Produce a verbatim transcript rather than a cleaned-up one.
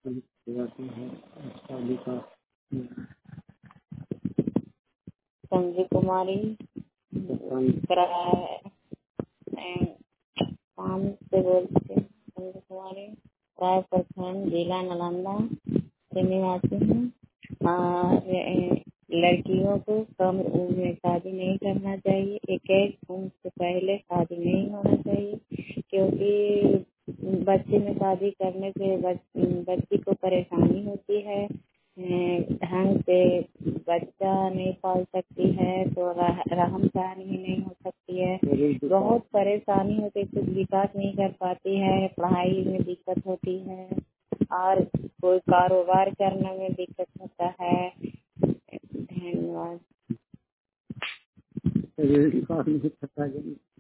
जाती है शादी का। संजय कुमारी किराया काम से बोलते हैं। संजय कुमारी राय प्रखंड जिला नालंदा से निवासी हूँ। और ए, लड़कियों को कम उम्र में शादी नहीं करना चाहिए। इक्कीस उम्र से पहले शादी नहीं होना चाहिए, क्योंकि बच्चे में शादी करने से बच, बच्ची को परेशानी होती है। ढंग से बच्चा नहीं पाल सकती है तो रह, रहम सहन भी नहीं हो सकती है। बहुत परेशानी होती है, कुछ विकास नहीं कर पाती है, पढ़ाई में दिक्कत होती है और कोई कारोबार करने में दिक्कत होता है। धन्यवाद।